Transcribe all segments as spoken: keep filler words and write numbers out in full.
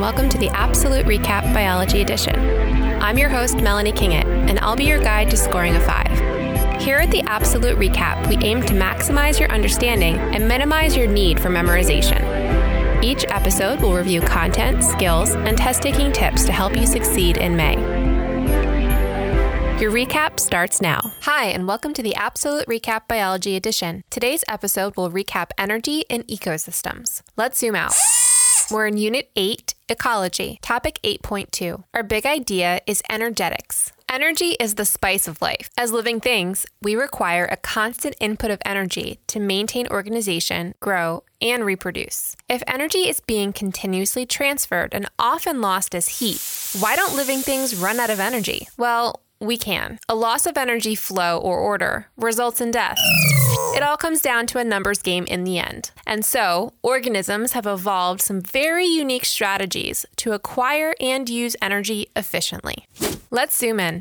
welcome to the Absolute Recap Biology Edition. I'm your host, Melanie Kingett, and I'll be your guide to scoring a five. Here at the Absolute Recap, we aim to maximize your understanding and minimize your need for memorization. Each episode will review content, skills, and test-taking tips to help you succeed in May. Your recap starts now. Hi, and welcome to the Absolute Recap Biology Edition. Today's episode will recap energy in ecosystems. Let's zoom out. We're in Unit eight, Ecology, Topic eight point two. Our big idea is energetics. Energy is the spice of life. As living things, we require a constant input of energy to maintain organization, grow, and reproduce. If energy is being continuously transferred and often lost as heat, why don't living things run out of energy? Well, we can. A loss of energy flow or order results in death. It all comes down to a numbers game in the end. And so, organisms have evolved some very unique strategies to acquire and use energy efficiently. Let's zoom in.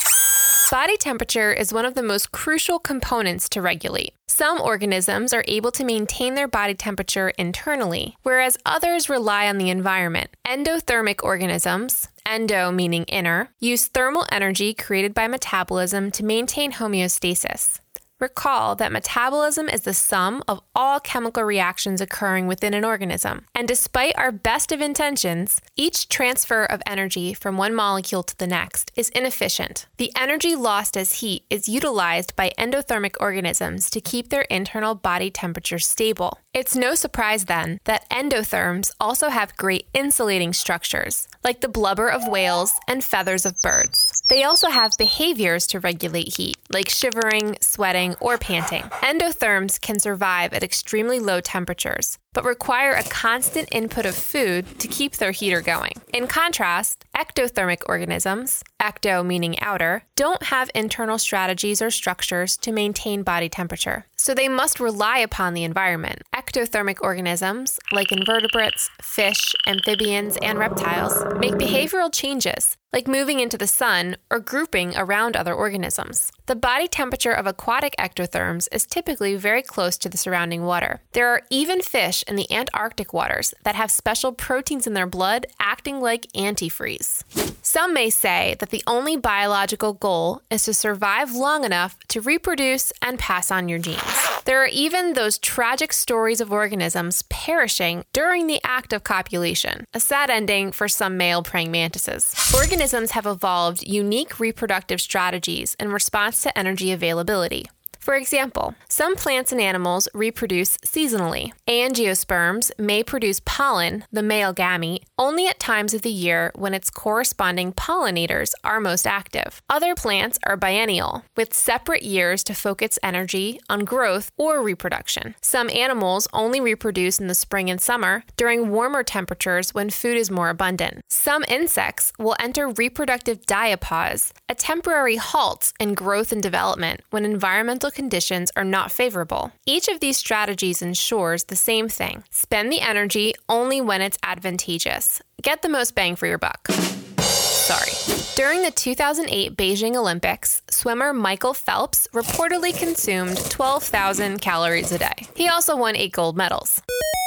Body temperature is one of the most crucial components to regulate. Some organisms are able to maintain their body temperature internally, whereas others rely on the environment. Endothermic organisms, endo meaning inner, use thermal energy created by metabolism to maintain homeostasis. Recall that metabolism is the sum of all chemical reactions occurring within an organism. And despite our best of intentions, each transfer of energy from one molecule to the next is inefficient. The energy lost as heat is utilized by endothermic organisms to keep their internal body temperature stable. It's no surprise then that endotherms also have great insulating structures, like the blubber of whales and feathers of birds. They also have behaviors to regulate heat, like shivering, sweating, or panting. Endotherms can survive at extremely low temperatures, but require a constant input of food to keep their heater going. In contrast, ectothermic organisms, ecto meaning outer, don't have internal strategies or structures to maintain body temperature, so they must rely upon the environment. Ectothermic organisms, like invertebrates, fish, amphibians, and reptiles, make behavioral changes, like moving into the sun or grouping around other organisms. The body temperature of aquatic ectotherms is typically very close to the surrounding water. There are even fish in the Antarctic waters that have special proteins in their blood acting like antifreeze. Some may say that the only biological goal is to survive long enough to reproduce and pass on your genes. There are even those tragic stories of organisms perishing during the act of copulation, a sad ending for some male praying mantises. Organisms have evolved unique reproductive strategies in response to energy availability. For example, some plants and animals reproduce seasonally. Angiosperms may produce pollen, the male gamete, only at times of the year when its corresponding pollinators are most active. Other plants are biennial, with separate years to focus energy on growth or reproduction. Some animals only reproduce in the spring and summer during warmer temperatures when food is more abundant. Some insects will enter reproductive diapause, a temporary halt in growth and development when environmental conditions are not favorable. Each of these strategies ensures the same thing. Spend the energy only when it's advantageous. Get the most bang for your buck. Sorry. During the two thousand eight Beijing Olympics, swimmer Michael Phelps reportedly consumed twelve thousand calories a day. He also won eight gold medals.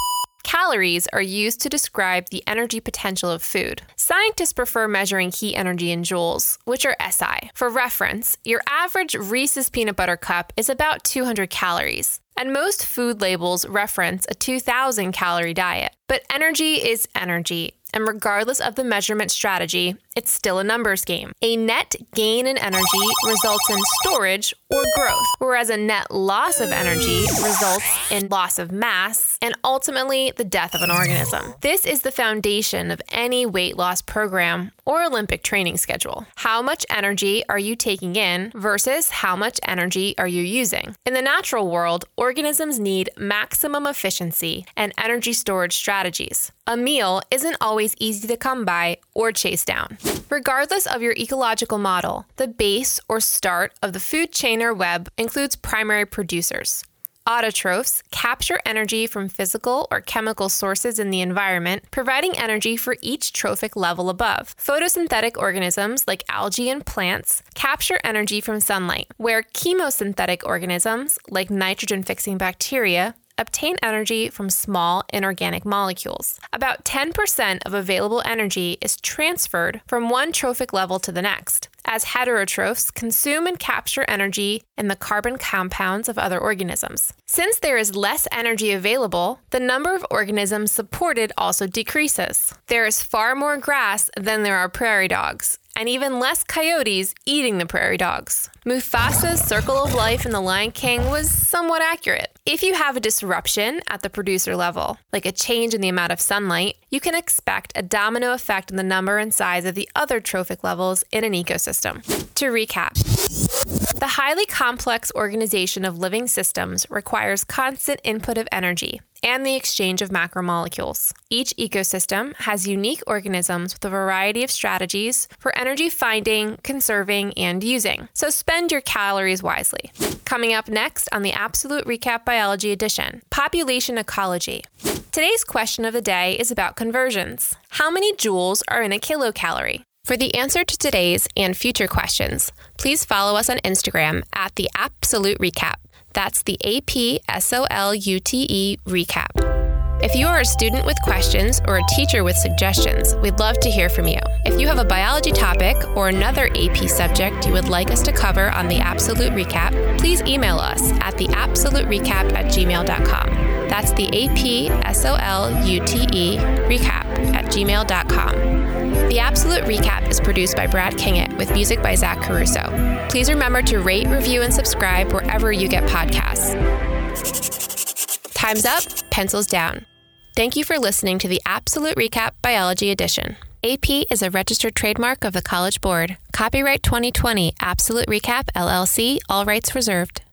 Calories are used to describe the energy potential of food. Scientists prefer measuring heat energy in joules, which are S I. For reference, your average Reese's peanut butter cup is about two hundred calories, and most food labels reference a two thousand calorie diet. But energy is energy, and regardless of the measurement strategy, it's still a numbers game. A net gain in energy results in storage or growth, whereas a net loss of energy results in loss of mass and ultimately the death of an organism. This is the foundation of any weight loss program or Olympic training schedule. How much energy are you taking in versus how much energy are you using? In the natural world, organisms need maximum efficiency and energy storage strategies. A meal isn't always easy to come by or chase down. Regardless of your ecological model, the base or start of the food chain or web includes primary producers. Autotrophs capture energy from physical or chemical sources in the environment, providing energy for each trophic level above. Photosynthetic organisms like algae and plants capture energy from sunlight, where chemosynthetic organisms like nitrogen-fixing bacteria obtain energy from small inorganic molecules. About ten percent of available energy is transferred from one trophic level to the next, as heterotrophs consume and capture energy in the carbon compounds of other organisms. Since there is less energy available, the number of organisms supported also decreases. There is far more grass than there are prairie dogs, and even less coyotes eating the prairie dogs. Mufasa's circle of life in The Lion King was somewhat accurate. If you have a disruption at the producer level, like a change in the amount of sunlight, you can expect a domino effect in the number and size of the other trophic levels in an ecosystem. To recap, the highly complex organization of living systems requires constant input of energy and the exchange of macromolecules. Each ecosystem has unique organisms with a variety of strategies for energy finding, conserving, and using. So spend your calories wisely. Coming up next on the Absolute Recap Biology edition, population ecology. Today's question of the day is about conversions. How many joules are in a kilocalorie? For the answer to today's and future questions, please follow us on Instagram at the Absolute Recap. That's the A P S O L U T E recap. If you are a student with questions or a teacher with suggestions, we'd love to hear from you. If you have a biology topic or another A P subject you would like us to cover on the Absolute Recap, please email us at the absolute recap at gmail dot com. That's the A P S O L U T E recap at gmail dot com. The Absolute Recap is produced by Brad Kingett with music by Zach Caruso. Please remember to rate, review, and subscribe wherever you get podcasts. Time's up, pencils down. Thank you for listening to the Absolute Recap Biology Edition. A P is a registered trademark of the College Board. Copyright twenty twenty, Absolute Recap, L L C, all rights reserved.